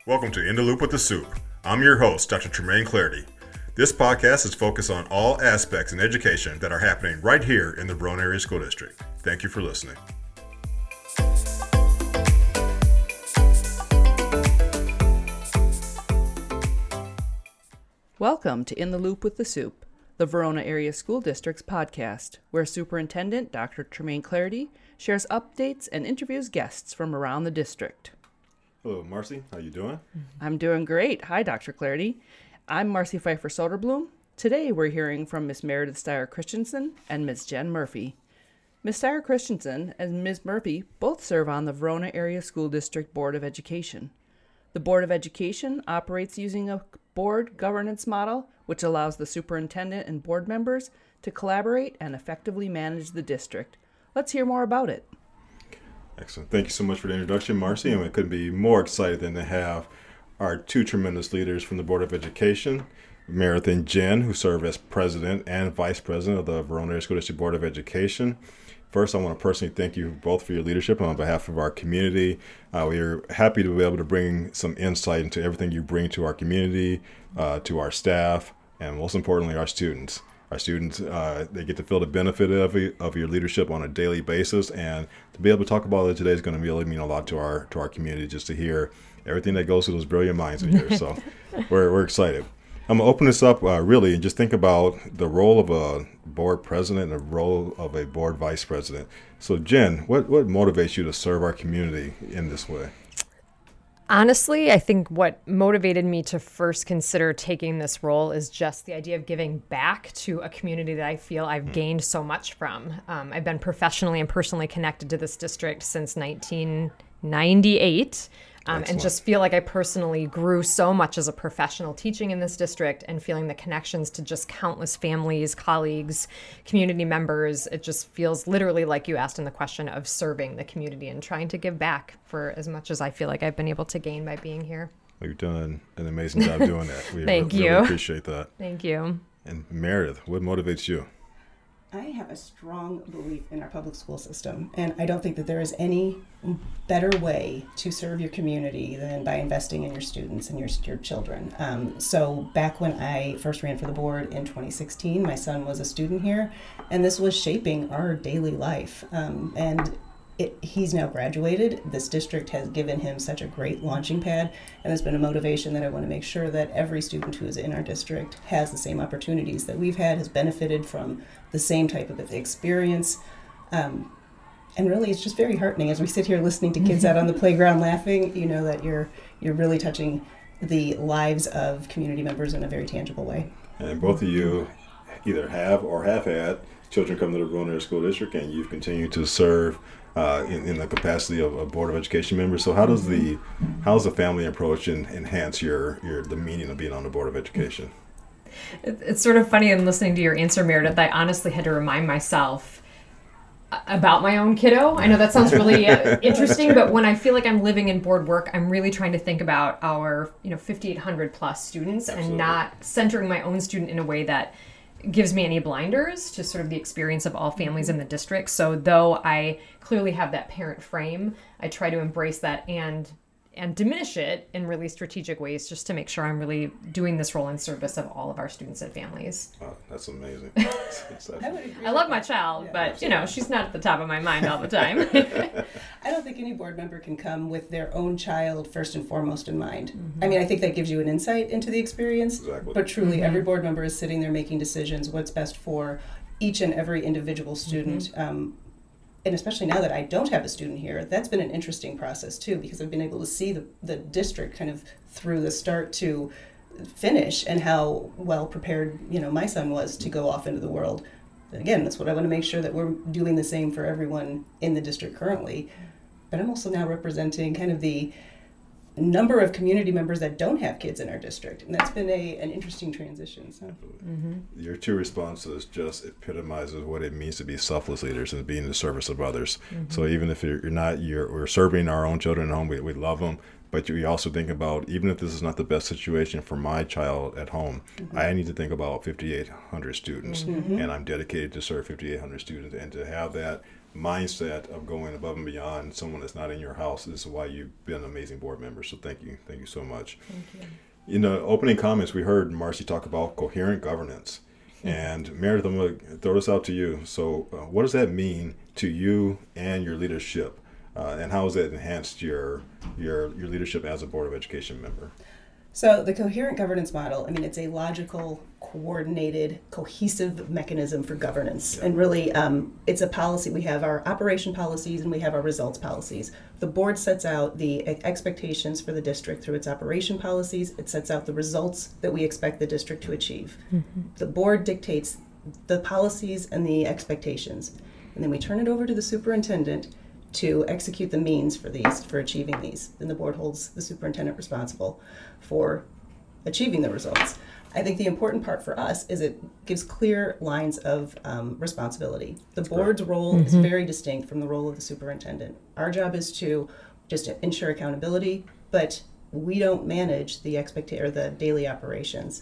Welcome to In the Loop with the Soup. I'm your host, Dr. Tremaine Clarity. This podcast is focused on all aspects in education that are happening right here in the Verona Area School District. Thank you for listening. Welcome to In the Loop with the Soup, the Verona Area School District's podcast, where Superintendent Dr. Tremaine Clarity shares updates and interviews guests from around the district. Hello, Marcy. How you doing? I'm doing great. Hi, Dr. Clarity. I'm Marcy Pfeiffer Soderblom. Today we're hearing from Ms. Meredith Steyer Christensen and Ms. Jen Murphy. Ms. Steyer Christensen and Ms. Murphy both serve on the Verona Area School District Board of Education. The Board of Education operates using a board governance model, which allows the superintendent and board members to collaborate and effectively manage the district. Let's hear more about it. Excellent. Thank you so much for the introduction, Marcy. And we couldn't be more excited than to have our two tremendous leaders from the Board of Education, Meredith and Jen, who serve as president and vice president of the Verona Area School District Board of Education. First, I want to personally thank you both for your leadership on behalf of our community. We are happy to be able to bring some insight into everything you bring to our community, to our staff, and most importantly, our students. Our students, they get to feel the benefit of your leadership on a daily basis, and to be able to talk about it today is going to really mean a lot to our community, just to hear everything that goes through those brilliant minds of yours. So we're excited. I'm going to open this up really and just think about the role of a board president and the role of a board vice president. So Jen, what motivates you to serve our community in this way? Honestly, I think what motivated me to first consider taking this role is just the idea of giving back to a community that I feel I've gained so much from. I've been professionally and personally connected to this district since 1998. And just feel like I personally grew so much as a professional teaching in this district and feeling the connections to just countless families, colleagues, community members. It just feels literally like you asked in the question of serving the community and trying to give back for as much as I feel like I've been able to gain by being here. Well, you've done an amazing job doing that. We Thank really you. appreciate that. Thank you. And Meredith, what motivates you? I have a strong belief in our public school system, and I don't think that there is any better way to serve your community than by investing in your students and your children. So back when I first ran for the board in 2016, my son was a student here, and this was shaping our daily life. He's now graduated. This district has given him such a great launching pad, and it's been a motivation that I want to make sure that every student who is in our district has the same opportunities that we've had, has benefited from the same type of experience. And really, it's just very heartening as we sit here listening to kids out on the playground laughing, you know that you're really touching the lives of community members in a very tangible way. And both of you either have or have had children come to the Verona Area School District, and you've continued to serve in the capacity of a Board of Education member. So how does the family approach enhance the meaning of being on the Board of Education? It's sort of funny in listening to your answer, Meredith. I honestly had to remind myself about my own kiddo. I know that sounds really interesting, but when I feel like I'm living in board work, I'm really trying to think about our 5,800 plus students. Absolutely. And not centering my own student in a way that gives me any blinders to sort of the experience of all families in the district. So though I clearly have that parent frame, I try to embrace that and diminish it in really strategic ways, just to make sure I'm really doing this role in service of all of our students and families. Wow, that's amazing. I love my child, but she's not at the top of my mind all the time. I don't think any board member can come with their own child first and foremost in mind. Mm-hmm. I mean, I think that gives you an insight into the experience, exactly. But truly every board member is sitting there making decisions, what's best for each and every individual student. And especially now that I don't have a student here, that's been an interesting process too, because I've been able to see the district kind of through the start to finish, and how well prepared my son was to go off into the world. And again, that's what I want to make sure that we're doing the same for everyone in the district currently. But I'm also now representing kind of the number of community members that don't have kids in our district, and that's been an interesting transition. So your two responses just epitomizes what it means to be selfless leaders and be in the service of others. So even if we're serving our own children at home, we love them, but we also think about, even if this is not the best situation for my child at home, I need to think about 5,800 students, and I'm dedicated to serve 5,800 students, and to have that mindset of going above and beyond someone that's not in your house is why you've been an amazing board member. So thank you so much. Thank you. In the opening comments, we heard Marcy talk about coherent governance. And Meredith, I'm going to throw this out to you. So what does that mean to you and your leadership? And how has that enhanced your leadership as a Board of Education member? So the coherent governance model, I mean, it's a logical, coordinated, cohesive mechanism for governance. And really, it's a policy. We have our operation policies and we have our results policies. The board sets out the expectations for the district through its operation policies. It sets out the results that we expect the district to achieve. The board dictates the policies and the expectations. And then we turn it over to the superintendent to execute the means for achieving these. Then the board holds the superintendent responsible for achieving the results. I think the important part for us is it gives clear lines of responsibility. The board's role is very distinct from the role of the superintendent. Our job is to just ensure accountability, but we don't manage the the daily operations.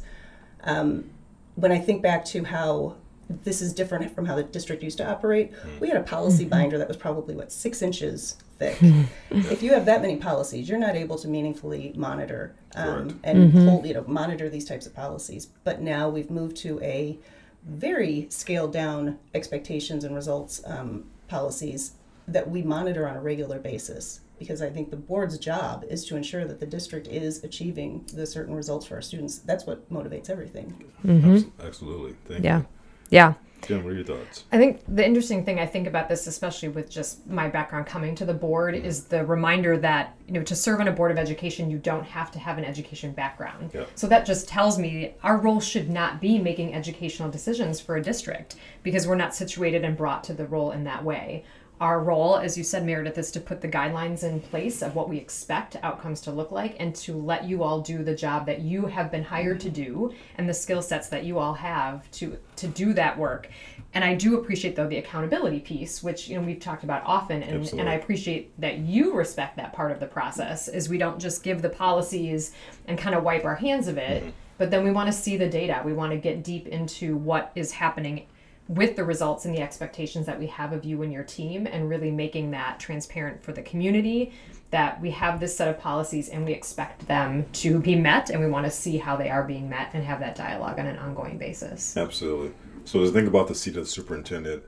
When I think back to how this is different from how the district used to operate, we had a policy binder that was probably, 6 inches thick. If you have that many policies, you're not able to meaningfully monitor and monitor these types of policies. But now we've moved to a very scaled down expectations and results policies that we monitor on a regular basis. Because I think the board's job is to ensure that the district is achieving the certain results for our students. That's what motivates everything. Absolutely. Thank you. Yeah. Jen, what are your thoughts? I think the interesting thing I think about this, especially with just my background coming to the board, is the reminder that, to serve on a board of education, you don't have to have an education background. Yeah. So that just tells me our role should not be making educational decisions for a district because we're not situated and brought to the role in that way. Our role, as you said, Meredith, is to put the guidelines in place of what we expect outcomes to look like and to let you all do the job that you have been hired to do and the skill sets that you all have to do that work. And I do appreciate, though, the accountability piece, which we've talked about often, and I appreciate that you respect that part of the process, is we don't just give the policies and kind of wipe our hands of it, but then we want to see the data. We want to get deep into what is happening with the results and the expectations that we have of you and your team, and really making that transparent for the community, that we have this set of policies and we expect them to be met, and we want to see how they are being met and have that dialogue on an ongoing basis. Absolutely. So as I think about the seat of the superintendent,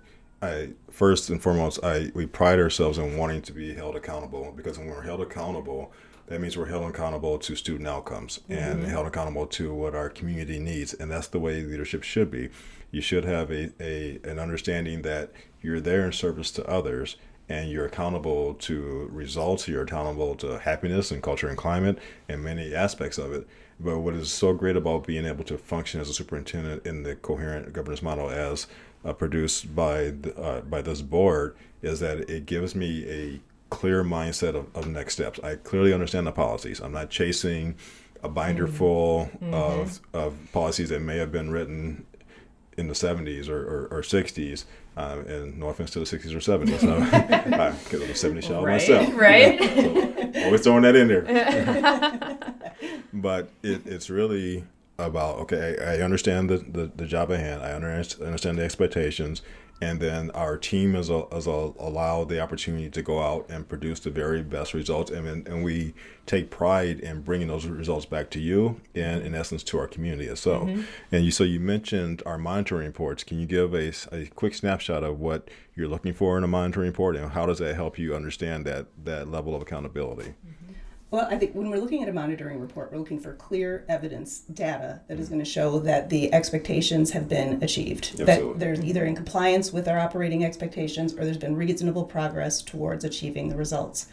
first and foremost, we pride ourselves in wanting to be held accountable, because when we're held accountable, that means we're held accountable to student outcomes and held accountable to what our community needs. And that's the way leadership should be. You should have an understanding that you're there in service to others, and you're accountable to results, you're accountable to happiness and culture and climate and many aspects of it. But what is so great about being able to function as a superintendent in the coherent governance model as produced by this board is that it gives me a clear mindset of next steps. I clearly understand the policies. I'm not chasing a binder full of policies that may have been written in the 70s or 60s, and no offense to the 60s or 70s, because I'm a 70s child myself. Right. So, always throwing that in there. But it's really about, okay, I understand the job at hand. I understand the expectations. And then our team is allowed the opportunity to go out and produce the very best results. And we take pride in bringing those results back to you and, in essence, to our community itself. And so you mentioned our monitoring reports. Can you give a quick snapshot of what you're looking for in a monitoring report, and how does that help you understand that level of accountability? Well, I think when we're looking at a monitoring report, we're looking for clear evidence, data that is going to show that the expectations have been achieved. Absolutely. That there's either in compliance with our operating expectations, or there's been reasonable progress towards achieving the results.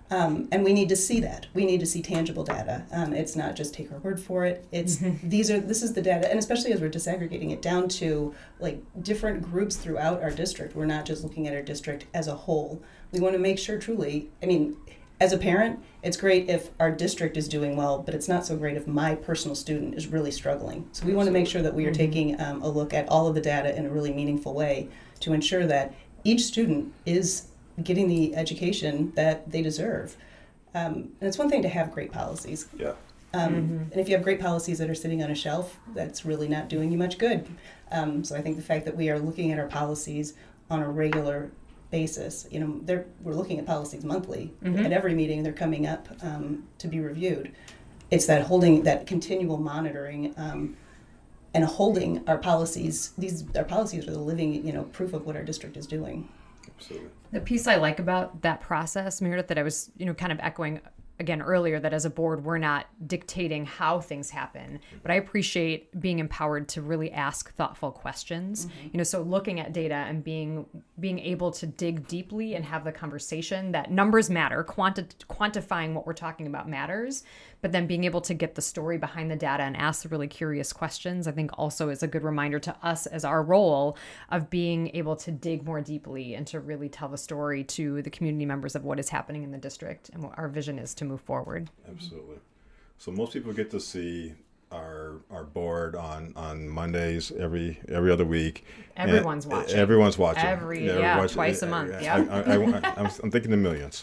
And we need to see that. We need to see tangible data. It's not just take our word for it. It's this is the data, and especially as we're disaggregating it down to different groups throughout our district. We're not just looking at our district as a whole. We want to make sure truly, as a parent, it's great if our district is doing well, but it's not so great if my personal student is really struggling. So we want to make sure that we are taking a look at all of the data in a really meaningful way to ensure that each student is getting the education that they deserve. And it's one thing to have great policies. Yeah. And if you have great policies that are sitting on a shelf, that's really not doing you much good. So I think the fact that we are looking at our policies on a regular basis. We're looking at policies monthly. At every meeting, they're coming up to be reviewed. It's that continual monitoring and holding our policies. Our policies are the living, proof of what our district is doing. Absolutely. The piece I like about that process, Meredith, that I was, kind of echoing again earlier, that as a board, we're not dictating how things happen, but I appreciate being empowered to really ask thoughtful questions. So looking at data and being able to dig deeply and have the conversation that numbers matter, quantifying what we're talking about matters, but then being able to get the story behind the data and ask the really curious questions, I think also is a good reminder to us as our role of being able to dig more deeply and to really tell the story to the community members of what is happening in the district and what our vision is to move forward. Absolutely. So most people get to see our board on Mondays every other week. Everyone's watching. Everyone's watching. Twice a month. I'm thinking the millions.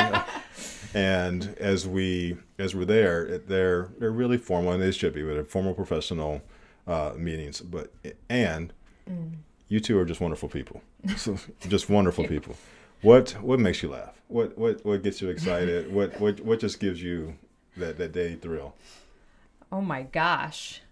And as we're there, they're really formal, and they should be. They're formal professional meetings. And you two are just wonderful people. So just wonderful people. What makes you laugh? What gets you excited? What just gives you that day thrill? Oh my gosh.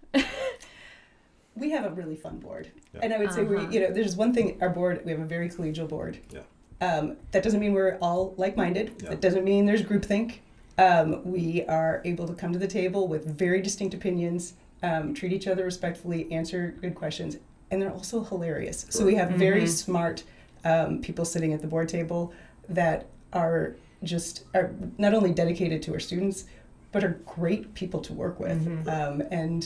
We have a really fun board. Yeah. And I would say there's one thing, our board, we have a very collegial board. Yeah. That doesn't mean we're all like-minded. Yeah. That doesn't mean there's groupthink. We are able to come to the table with very distinct opinions, treat each other respectfully, answer good questions, and they're also hilarious. So we have very smart people sitting at the board table that are not only dedicated to our students, but are great people to work with. And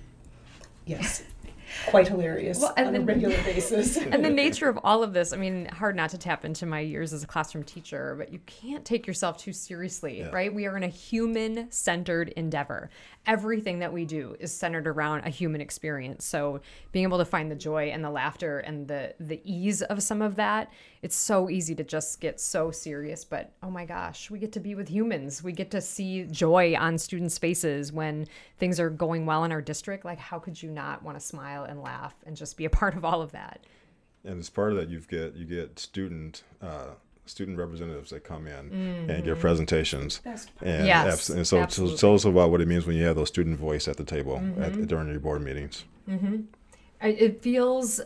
yes, quite hilarious on a regular basis. And the nature of all of this, hard not to tap into my years as a classroom teacher, but you can't take yourself too seriously, right? We are in a human-centered endeavor. Everything that we do is centered around a human experience. So being able to find the joy and the laughter and the ease of some of that, it's so easy to just get so serious. But oh my gosh, we get to be with humans. We get to see joy on students' faces when things are going well in our district. Like, how could you not want to smile and laugh and just be a part of all of that? And as part of that, you get student representatives that come in and give presentations. And, yes, and so tell us about what it means when you have those student voice at the table during your board meetings. It feels...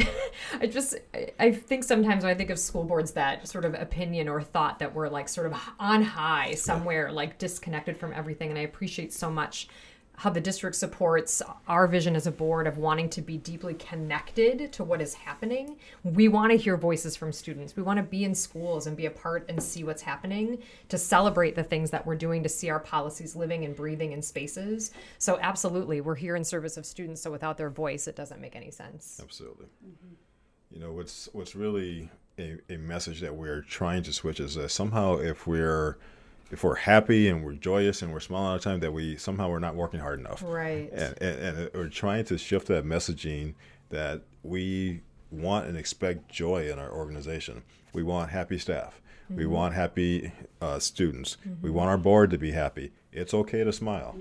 I think sometimes when I think of school boards, that sort of opinion or thought that we're like sort of on high somewhere, like disconnected from everything. And I appreciate so much how the district supports our vision as a board of wanting to be deeply connected to what is happening. We want to hear voices from students. We want to be in schools and be a part and see what's happening, to celebrate the things that we're doing, to see our policies living and breathing in spaces. So absolutely, we're here in service of students. So without their voice, it doesn't make any sense. Absolutely. What's really a message that we're trying to switch is that somehow if we're happy and we're joyous and we're smiling all the time, that we're not working hard enough. Right. And we're trying to shift that messaging that we want and expect joy in our organization. We want happy staff. We want happy students. We want our board to be happy. It's okay to smile.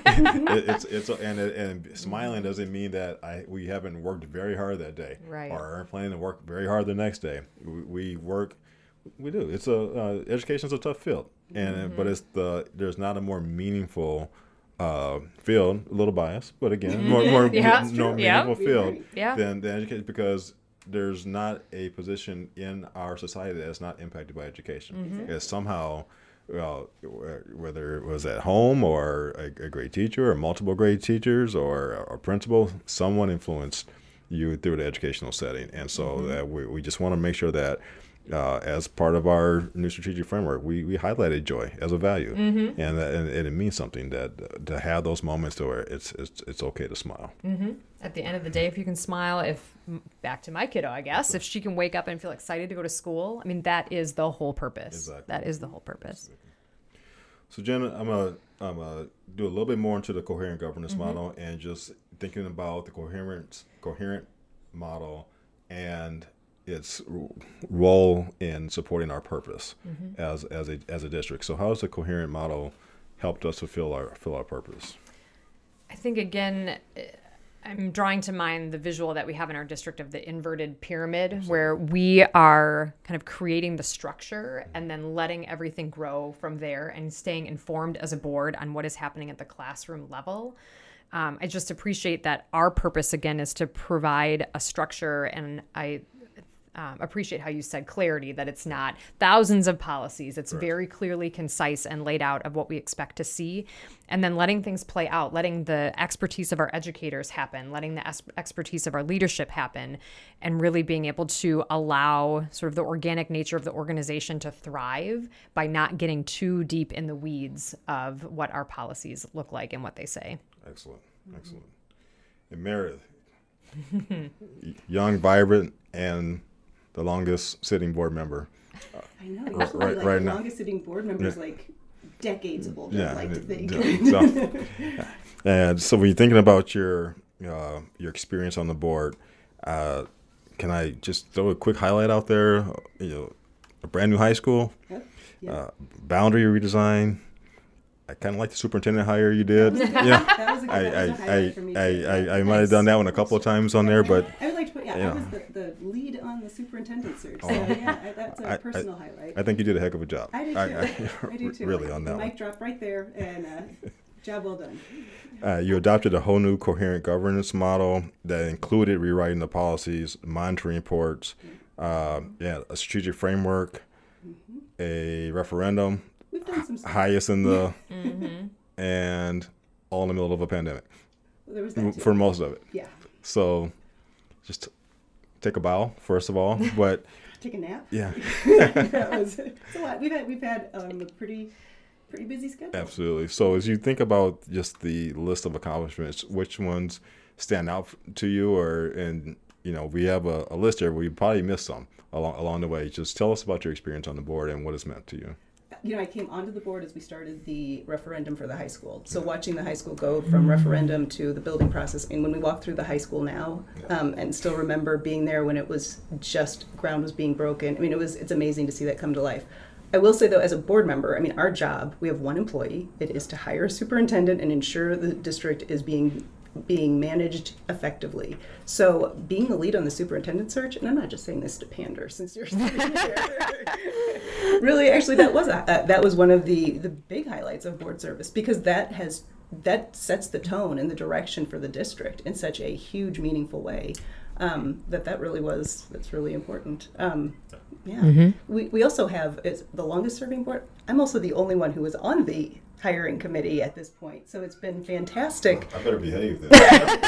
And smiling doesn't mean that we haven't worked very hard that day, right, or aren't planning to work very hard the next day. We work. We do. It's education's a tough field, but there's not a more meaningful field. A little biased, but again, more meaningful field than education, because there's not a position in our society that's not impacted by education. It's somehow, whether it was at home or a great teacher or multiple great teachers or a principal, someone influenced you through the educational setting. And so that we just want to make sure that as part of our new strategic framework, we highlighted joy as a value, and it means something, that to have those moments where it's okay to smile. At the end of the day, if you can smile, back to my kiddo, I guess, if she can wake up and feel excited to go to school, that is the whole purpose. Exactly. That is the whole purpose. So Jen, I'm gonna do a little bit more into the coherent governance model, and just thinking about the coherent model and its role in supporting our purpose as a district. So how has the coherent model helped us fulfill our purpose? I think, again, I'm drawing to mind the visual that we have in our district of the inverted pyramid, where we are kind of creating the structure and then letting everything grow from there and staying informed as a board on what is happening at the classroom level. I just appreciate that our purpose, again, is to provide a structure, and I appreciate how you said clarity, that it's not thousands of policies. It's very clearly concise and laid out of what we expect to see. And then letting things play out, letting the expertise of our educators happen, letting the expertise of our leadership happen, and really being able to allow sort of the organic nature of the organization to thrive by not getting too deep in the weeds of what our policies look like and what they say. Excellent. And Meredith, young, vibrant, and the longest sitting board member. I know. Usually, right the now. longest sitting board members, decades old. Yeah, I'd like to think. And so when you're thinking about your experience on the board, can I just throw a quick highlight out there? A brand new high school, boundary redesign. I kind of like the superintendent hire you did. That was a highlight for me too. I might have done that one a couple of times on there, but I would like to put, I was the lead on the superintendent search. So that's a personal highlight. I think you did a heck of a job. I do too. Really on that the one. Mic drop right there, and job well done. You adopted a whole new coherent governance model that included rewriting the policies, monitoring reports, a strategic framework, a referendum. We've done some stuff. Highest in the, and all in the middle of a pandemic. There was that too. For most of it. Yeah. So, just take a bow first of all, but Take a nap. yeah, It's a lot. We've had a pretty busy schedule. absolutely. So as you think about just the list of accomplishments, which ones stand out to you, we have a list here. We probably missed some along the way. Just tell us about your experience on the board and what it's meant to you. I came onto the board as we started the referendum for the high school. So watching the high school go from referendum to the building process, and when we walk through the high school now, and still remember being there when it was just ground was being broken. It's amazing to see that come to life. I will say though, as a board member, our job, we have one employee. It is to hire a superintendent and ensure the district is being managed effectively. So being the lead on the superintendent search, and I'm not just saying this to pander since you're sitting here. Really, actually, that was one of the big highlights of board service, because that sets the tone and the direction for the district in such a huge, meaningful way. That's really important. We also have the longest serving board. I'm also the only one who was on the hiring committee at this point, so it's been fantastic. I better behave then.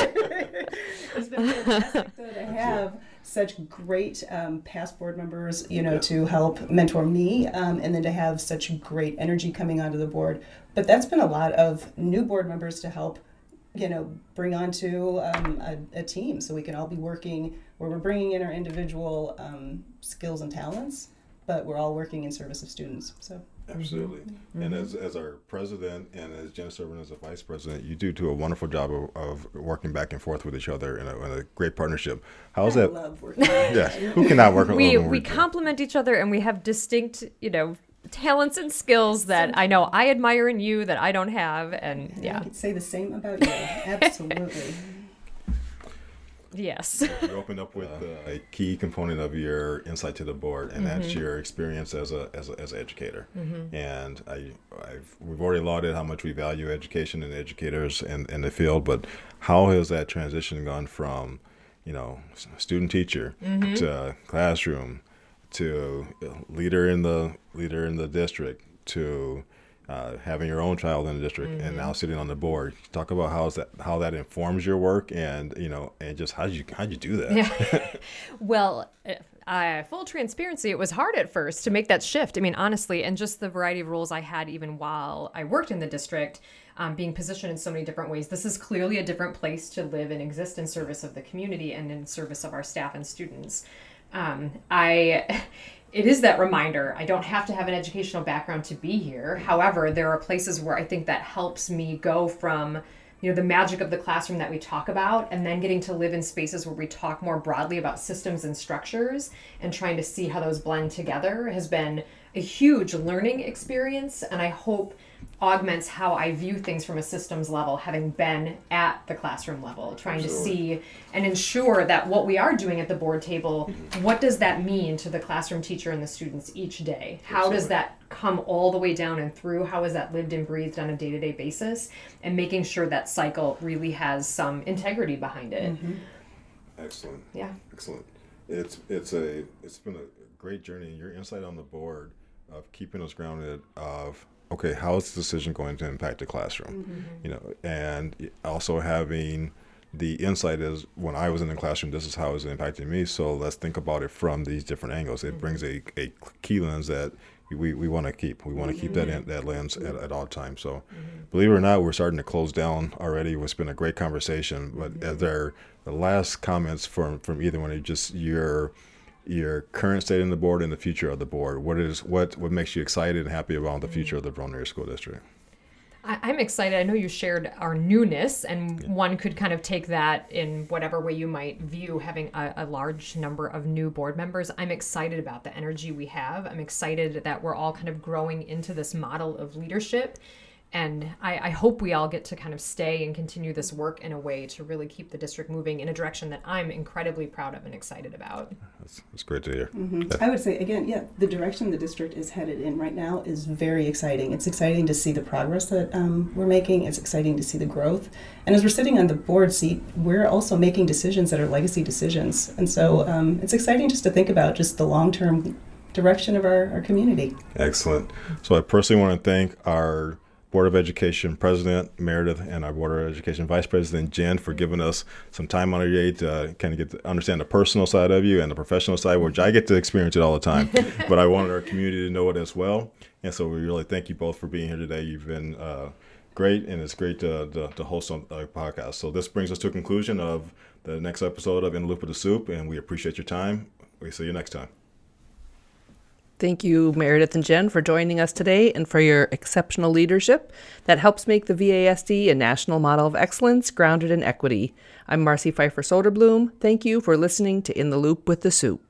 It's been fantastic though, to have such great past board members, to help mentor me, and then to have such great energy coming onto the board. But that's been a lot of new board members to help, bring onto a team, so we can all be working where we're bringing in our individual skills and talents, but we're all working in service of students. So. Absolutely. And as our president and as Jen serving as a vice president, you do a wonderful job of working back and forth with each other in a great partnership. How's that? I love working with you. Yeah. Who cannot work with We complement each other, and we have distinct, talents and skills that I know I admire in you that I don't have, and I could say the same about you. Absolutely. Yes. You opened up with a key component of your insight to the board, and that's your experience as an educator. And we've already lauded how much we value education and educators in the field, but how has that transition gone from, student teacher to classroom to leader in the district to having your own child in the district and now sitting on the board? Talk about how that informs your work, and and just how'd you do that? Yeah. Well, full transparency, it was hard at first to make that shift. Honestly, and just the variety of roles I had even while I worked in the district, being positioned in so many different ways. This is clearly a different place to live and exist in service of the community and in service of our staff and students. It is that reminder. I don't have to have an educational background to be here. However, there are places where I think that helps me go from, the magic of the classroom that we talk about, and then getting to live in spaces where we talk more broadly about systems and structures, and trying to see how those blend together has been, a huge learning experience, and I hope augments how I view things from a systems level, having been at the classroom level, trying to see and ensure that what we are doing at the board table, what does that mean to the classroom teacher and the students each day? How does that come all the way down and through? How is that lived and breathed on a day-to-day basis? And making sure that cycle really has some integrity behind it. Excellent. Yeah. Excellent. It's been a great journey. Your insight on the board of keeping us grounded of, okay, how is this decision going to impact the classroom? You know, and also having the insight is, when I was in the classroom, this is how it's impacting me. So let's think about it from these different angles. It brings a key lens that we want to keep. We want to keep that lens at all times. So believe it or not, we're starting to close down already. It's been a great conversation. But as the last comments from either one, just your current state in the board and the future of the board. What makes you excited and happy about the future of the Verona Area School District? I'm excited. I know you shared our newness, and one could kind of take that in whatever way you might view having a large number of new board members. I'm excited about the energy we have. I'm excited that we're all kind of growing into this model of leadership. And I hope we all get to kind of stay and continue this work in a way to really keep the district moving in a direction that I'm incredibly proud of and excited about. That's great to hear. I would say, again, the direction the district is headed in right now is very exciting. It's exciting to see the progress that we're making. It's exciting to see the growth. And as we're sitting on the board seat, we're also making decisions that are legacy decisions. And so it's exciting just to think about just the long-term direction of our community. Excellent. So I personally want to thank our Board of Education President Meredith and our Board of Education Vice President Jen for giving us some time on our day to kind of get to understand the personal side of you and the professional side, which I get to experience it all the time. But I wanted our community to know it as well. And so we really thank you both for being here today. You've been great, and it's great to host on a podcast. So this brings us to a conclusion of the next episode of In the Loop with the Soup, and we appreciate your time. We see you next time. Thank you, Meredith and Jen, for joining us today and for your exceptional leadership that helps make the VASD a national model of excellence grounded in equity. I'm Marcy Pfeiffer Soderblom. Thank you for listening to In the Loop with the Soup.